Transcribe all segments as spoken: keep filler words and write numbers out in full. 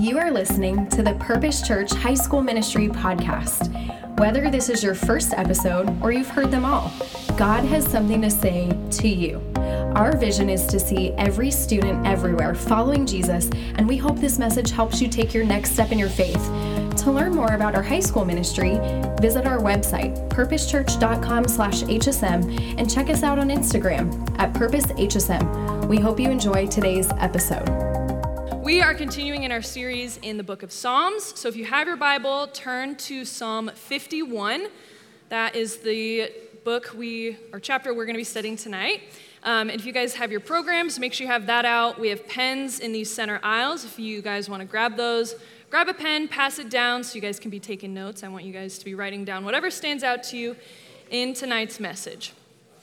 You are listening to the Purpose Church High School Ministry podcast. Whether this is your first episode or you've heard them all, God has something to say to you. Our vision is to see every student everywhere following Jesus, and we hope this message helps you take your next step in your faith. To learn more about our high school ministry, visit our website, purposechurch.com slash HSM, and check us out on Instagram at PurposeHSM. We hope you enjoy today's episode. We are continuing in our series in the book of Psalms. So if you have your Bible, turn to Psalm fifty-one. That is the book we, or chapter we're going to be studying tonight. Um, and if you guys have your programs, make sure you have that out. We have pens in these center aisles. If you guys want to grab those, grab a pen, pass it down so you guys can be taking notes. I want you guys to be writing down whatever stands out to you in tonight's message.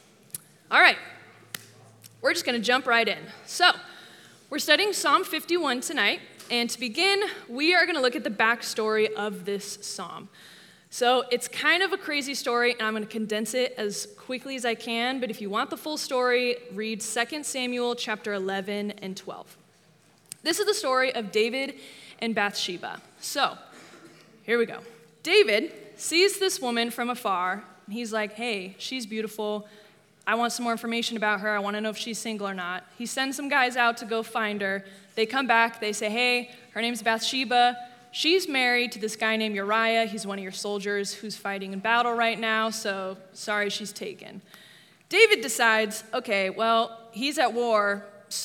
All right, we're just going to jump right in. So, we're studying Psalm fifty-one tonight, and to begin, we are going to look at the backstory of this psalm. So it's kind of a crazy story, and I'm going to condense it as quickly as I can, but if you want the full story, read Second Samuel chapter eleven and twelve. This is the story of David and Bathsheba. So, here we go. David sees this woman from afar, and he's like, hey, she's beautiful. I want some more information about her. I want to know if she's single or not. He sends some guys out to go find her. They come back. They say, hey, her name's Bathsheba. She's married to this guy named Uriah. He's one of your soldiers who's fighting in battle right now, so sorry, she's taken. David decides, okay, well, he's at war,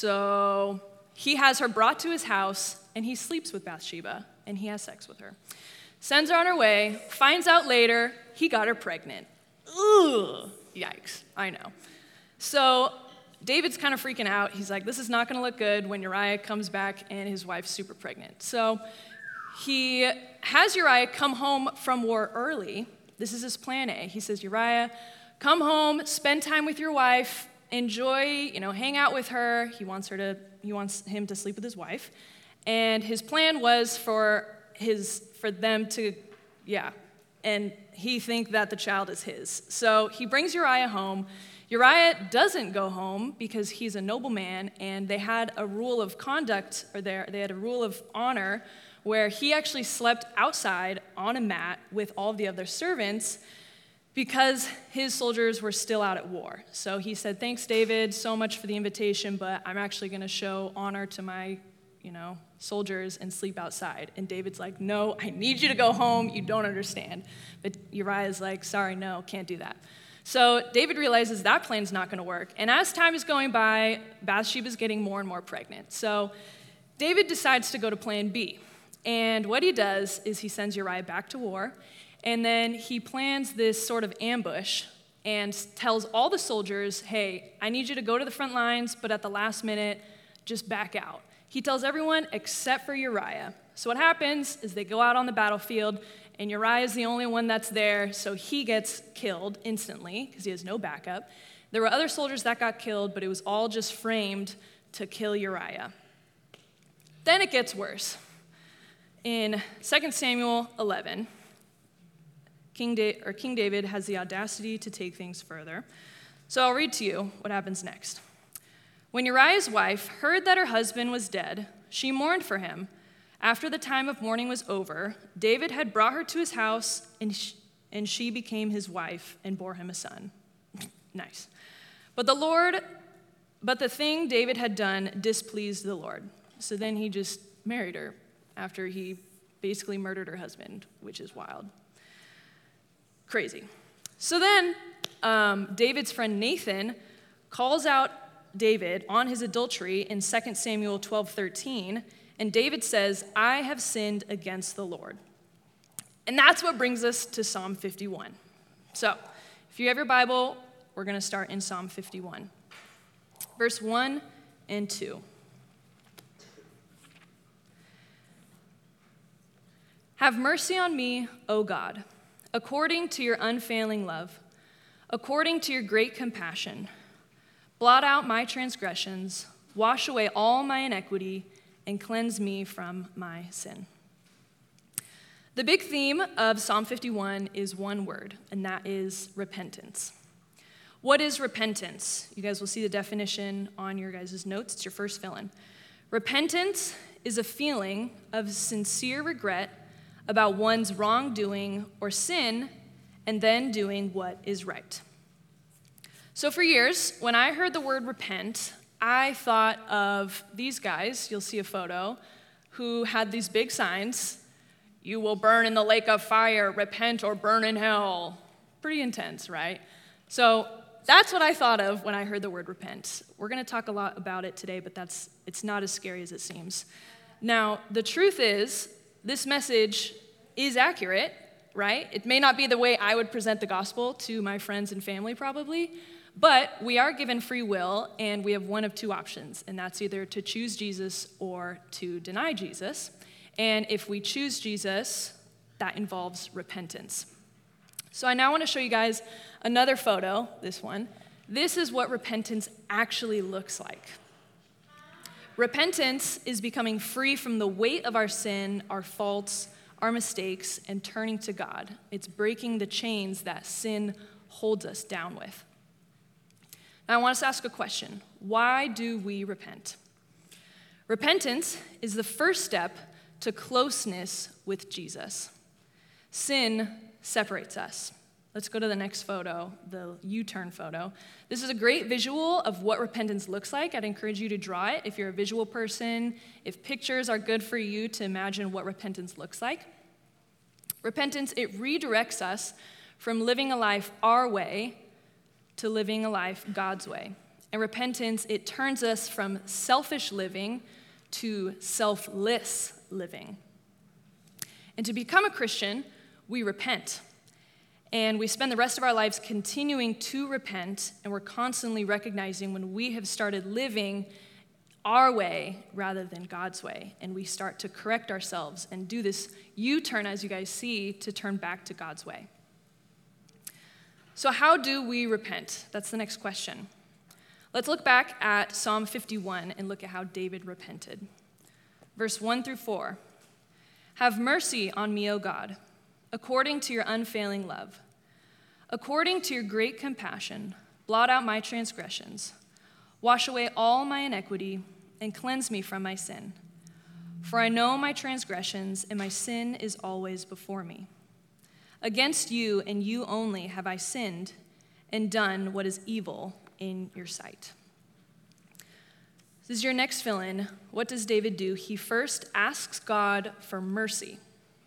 so he has her brought to his house, and he sleeps with Bathsheba, and he has sex with her. Sends her on her way, finds out later he got her pregnant. Ugh. Yikes, I know. So David's kind of freaking out. He's like, this is not going to look good when Uriah comes back and his wife's super pregnant. So he has Uriah come home from war early. This is his plan A. He says, Uriah, come home, spend time with your wife, enjoy, you know, hang out with her. He wants her to, he wants him to sleep with his wife. And his plan was for his, for them to, yeah, and he think that the child is his. So he brings Uriah home. Uriah doesn't go home because he's a nobleman, and they had a rule of conduct, or there they had a rule of honor, where he actually slept outside on a mat with all of the other servants because his soldiers were still out at war. So he said, thanks, David, so much for the invitation, but I'm actually going to show honor to my, you know, soldiers and sleep outside. And David's like, no, I need you to go home. You don't understand. But Uriah's like, sorry, no, can't do that. So David realizes that plan's not going to work. And as time is going by, Bathsheba's getting more and more pregnant. So David decides to go to plan B. And what he does is he sends Uriah back to war, and then he plans this sort of ambush and tells all the soldiers, hey, I need you to go to the front lines, but at the last minute, just back out. He tells everyone except for Uriah. So what happens is they go out on the battlefield, and Uriah is the only one that's there, so he gets killed instantly because he has no backup. There were other soldiers that got killed, but it was all just framed to kill Uriah. Then it gets worse. In Second Samuel eleven, King, da- or King David has the audacity to take things further. So I'll read to you what happens next. When Uriah's wife heard that her husband was dead, she mourned for him. After the time of mourning was over, David had brought her to his house, and she, and she became his wife and bore him a son. Nice. But the Lord, but the thing David had done displeased the Lord. So then he just married her after he basically murdered her husband, which is wild. Crazy. So then um, David's friend Nathan calls out David on his adultery in Second Samuel twelve thirteen, and David says, I have sinned against the Lord. And that's what brings us to Psalm fifty-one. So, if you have your Bible, we're going to start in Psalm fifty-one. Verse one and two. Have mercy on me, O God, according to your unfailing love, according to your great compassion. Blot out my transgressions, wash away all my iniquity, and cleanse me from my sin. The big theme of Psalm fifty-one is one word, and that is repentance. What is repentance? You guys will see the definition on your guys' notes. It's your first fill-in. Repentance is a feeling of sincere regret about one's wrongdoing or sin and then doing what is right. So for years, when I heard the word repent, I thought of these guys, you'll see a photo, who had these big signs, "You will burn in the lake of fire, repent or burn in hell." Pretty intense, right? So that's what I thought of when I heard the word repent. We're going to talk a lot about it today, but that's it's not as scary as it seems. Now, the truth is, this message is accurate, right? It may not be the way I would present the gospel to my friends and family probably, but we are given free will, and we have one of two options, and that's either to choose Jesus or to deny Jesus. And if we choose Jesus, that involves repentance. So I now want to show you guys another photo, this one. This is what repentance actually looks like. Repentance is becoming free from the weight of our sin, our faults, our mistakes, and turning to God. It's breaking the chains that sin holds us down with. Now I want us to ask a question. Why do we repent? Repentance is the first step to closeness with Jesus. Sin separates us. Let's go to the next photo, the U-turn photo. This is a great visual of what repentance looks like. I'd encourage you to draw it if you're a visual person, if pictures are good for you to imagine what repentance looks like. Repentance, it redirects us from living a life our way to living a life God's way. And repentance, it turns us from selfish living to selfless living. And to become a Christian, we repent. And we spend the rest of our lives continuing to repent, and we're constantly recognizing when we have started living our way rather than God's way. And we start to correct ourselves and do this U-turn, as you guys see, to turn back to God's way. So how do we repent? That's the next question. Let's look back at Psalm fifty-one and look at how David repented. Verse one through four. "Have mercy on me, O God, according to your unfailing love. According to your great compassion, blot out my transgressions. Wash away all my iniquity and cleanse me from my sin. For I know my transgressions, and my sin is always before me. Against you and you only have I sinned and done what is evil in your sight." This is your next fill-in. What does David do? He first asks God for mercy.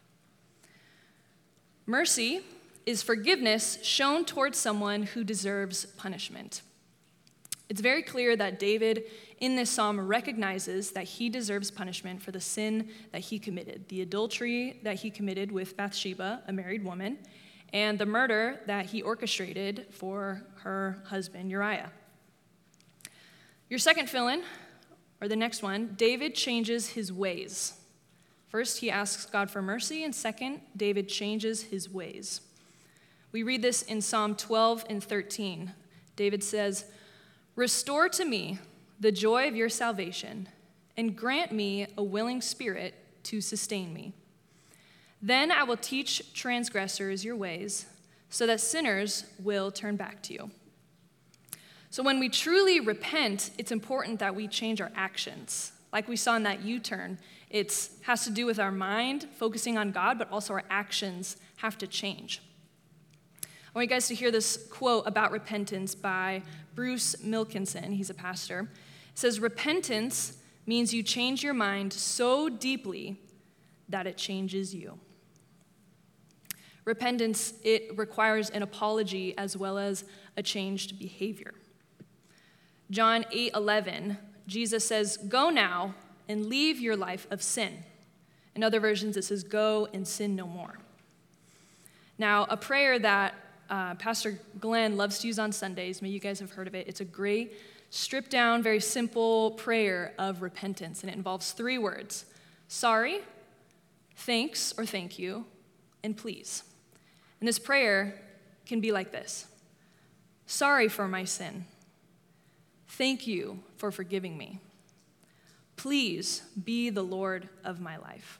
Mercy is forgiveness shown towards someone who deserves punishment. It's very clear that David in this psalm recognizes that he deserves punishment for the sin that he committed, the adultery that he committed with Bathsheba, a married woman, and the murder that he orchestrated for her husband, Uriah. Your second fill-in, or the next one, David changes his ways. First, he asks God for mercy, and second, David changes his ways. We read this in Psalm twelve and thirteen. David says, "Restore to me the joy of your salvation, and grant me a willing spirit to sustain me. Then I will teach transgressors your ways, so that sinners will turn back to you." So when we truly repent, it's important that we change our actions. Like we saw in that U-turn, it has to do with our mind, focusing on God, but also our actions have to change. I want you guys to hear this quote about repentance by Bruce Milkinson. He's a pastor. It says, "Repentance means you change your mind so deeply that it changes you." Repentance, it requires an apology as well as a changed behavior. John eight eleven, Jesus says, "Go now and leave your life of sin." In other versions, it says, "Go and sin no more." Now, a prayer that uh, Pastor Glenn loves to use on Sundays, maybe you guys have heard of it. It's a great, stripped down, very simple prayer of repentance, and it involves three words: sorry, thanks or thank you, and please. And this prayer can be like this: sorry for my sin. Thank you for forgiving me. Please be the Lord of my life.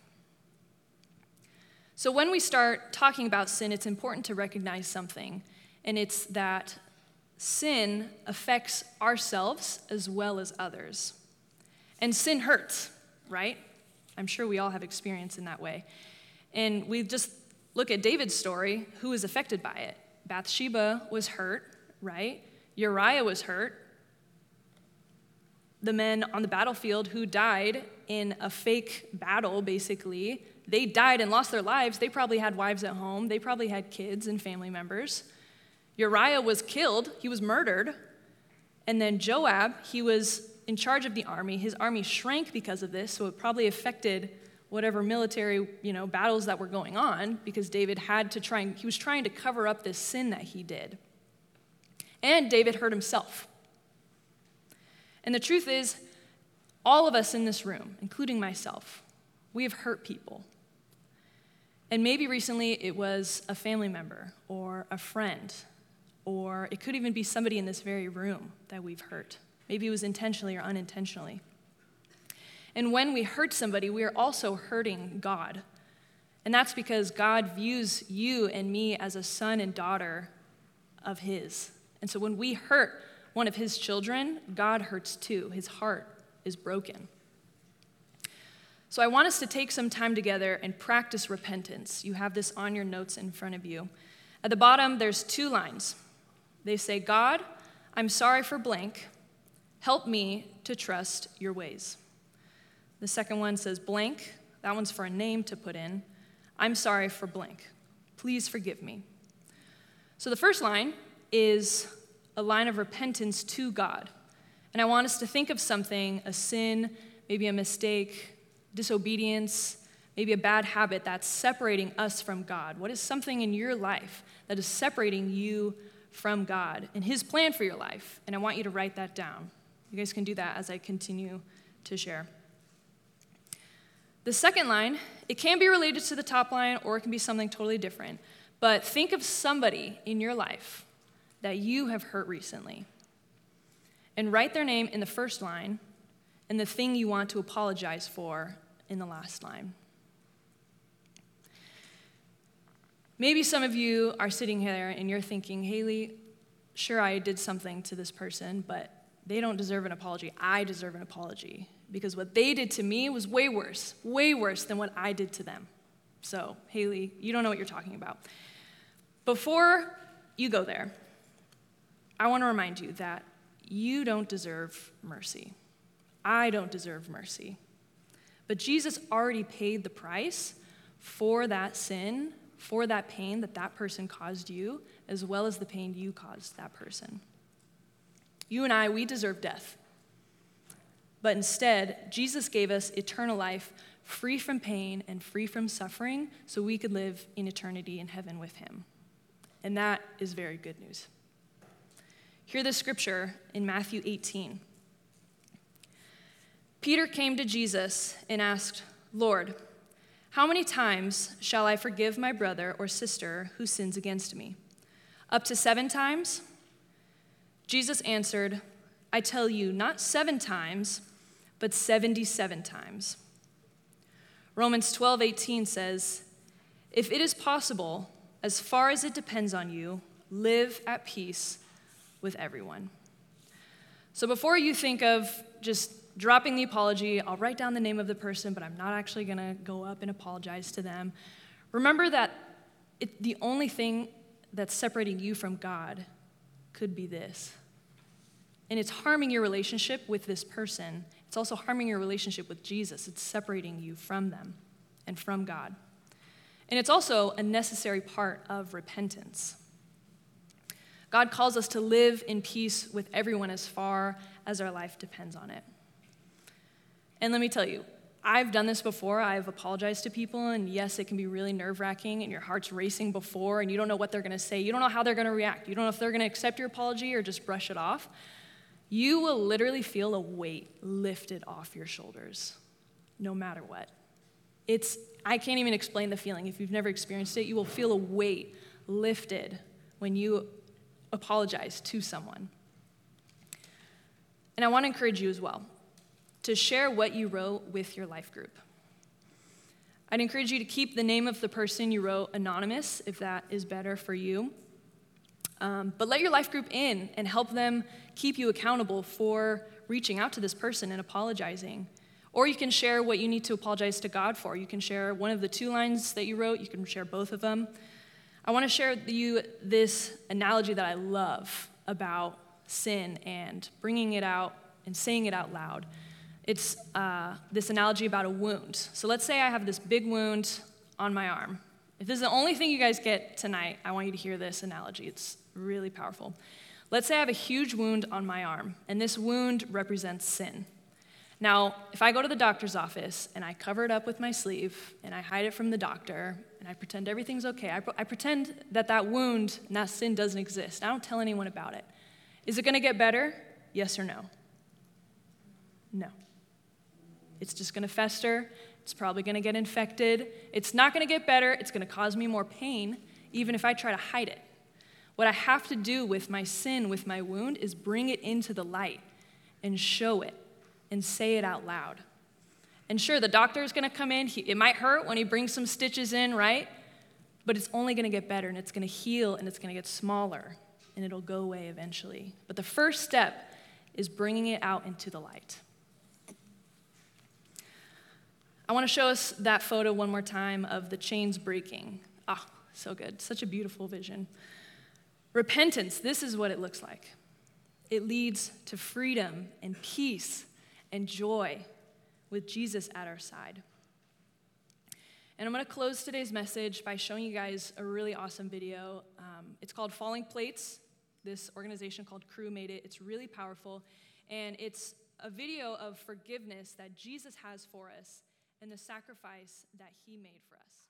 So when we start talking about sin, it's important to recognize something, and it's that sin affects ourselves as well as others. And sin hurts, right? I'm sure we all have experience in that way. And we just look at David's story, who was affected by it. Bathsheba was hurt, right? Uriah was hurt. The men on the battlefield who died in a fake battle, basically, they died and lost their lives. They probably had wives at home. They probably had kids and family members. Uriah was killed. He was murdered. And then Joab, he was in charge of the army. His army shrank because of this, so it probably affected whatever military, you know, battles that were going on, because David had to try and, he was trying to cover up this sin that he did. And David hurt himself. And the truth is, all of us in this room, including myself, we have hurt people. And maybe recently it was a family member or a friend, or it could even be somebody in this very room that we've hurt. Maybe it was intentionally or unintentionally. And when we hurt somebody, we are also hurting God. And that's because God views you and me as a son and daughter of his. And so when we hurt one of his children, God hurts too. His heart is broken. So I want us to take some time together and practice repentance. You have this on your notes in front of you. At the bottom, there's two lines. They say, God, I'm sorry for blank. Help me to trust your ways. The second one says blank. That one's for a name to put in. I'm sorry for blank. Please forgive me. So the first line is a line of repentance to God. And I want us to think of something, a sin, maybe a mistake, disobedience, maybe a bad habit that's separating us from God. What is something in your life that is separating you from God and his plan for your life? And I want you to write that down. You guys can do that as I continue to share. The second line, it can be related to the top line or it can be something totally different. But think of somebody in your life that you have hurt recently. And write their name in the first line and the thing you want to apologize for in the last line. Maybe some of you are sitting here and you're thinking, Haley, sure, I did something to this person, but they don't deserve an apology. I deserve an apology because what they did to me was way worse, way worse than what I did to them. So, Haley, you don't know what you're talking about. Before you go there, I want to remind you that you don't deserve mercy. I don't deserve mercy. But Jesus already paid the price for that sin, for that pain that that person caused you, as well as the pain you caused that person. You and I, we deserve death. But instead, Jesus gave us eternal life, free from pain and free from suffering, so we could live in eternity in heaven with him. And that is very good news. Hear the scripture in Matthew eighteen. Peter came to Jesus and asked, Lord, how many times shall I forgive my brother or sister who sins against me? Up to seven times? Jesus answered, I tell you, not seven times, but seventy-seven times. Romans twelve eighteen says, if it is possible, as far as it depends on you, live at peace with everyone. So before you think of just dropping the apology, I'll write down the name of the person, but I'm not actually going to go up and apologize to them. Remember that it, the only thing that's separating you from God could be this. And it's harming your relationship with this person. It's also harming your relationship with Jesus. It's separating you from them and from God. And it's also a necessary part of repentance. God calls us to live in peace with everyone as far as our life depends on it. And let me tell you, I've done this before. I've apologized to people, and yes, it can be really nerve-wracking, and your heart's racing before, and you don't know what they're going to say. You don't know how they're going to react. You don't know if they're going to accept your apology or just brush it off. You will literally feel a weight lifted off your shoulders, no matter what. It's, I can't even explain the feeling. If you've never experienced it, you will feel a weight lifted when you apologize to someone. And I want to encourage you as well to share what you wrote with your life group. I'd encourage you to keep the name of the person you wrote anonymous, if that is better for you. Um, but let your life group in and help them keep you accountable for reaching out to this person and apologizing. Or you can share what you need to apologize to God for. You can share one of the two lines that you wrote. You can share both of them. I want to share with you this analogy that I love about sin and bringing it out and saying it out loud. It's uh, this analogy about a wound. So let's say I have this big wound on my arm. If this is the only thing you guys get tonight, I want you to hear this analogy. It's really powerful. Let's say I have a huge wound on my arm, and this wound represents sin. Now, if I go to the doctor's office and I cover it up with my sleeve and I hide it from the doctor and I pretend everything's okay, I, I pretend that that wound and that sin doesn't exist. I don't tell anyone about it. Is it going to get better? Yes or no? No. It's just going to fester. It's probably going to get infected. It's not going to get better. It's going to cause me more pain, even if I try to hide it. What I have to do with my sin, with my wound, is bring it into the light and show it and say it out loud. And sure, the doctor is going to come in. He, it might hurt when he brings some stitches in, right? But it's only going to get better, and it's going to heal, and it's going to get smaller, and it'll go away eventually. But the first step is bringing it out into the light. I want to show us that photo one more time of the chains breaking. Ah, so good. Such a beautiful vision. Repentance, this is what it looks like. It leads to freedom and peace and joy with Jesus at our side. And I'm going to close today's message by showing you guys a really awesome video. Um, it's called Falling Plates. This organization called Crew made it. It's really powerful. And it's a video of forgiveness that Jesus has for us and the sacrifice that he made for us.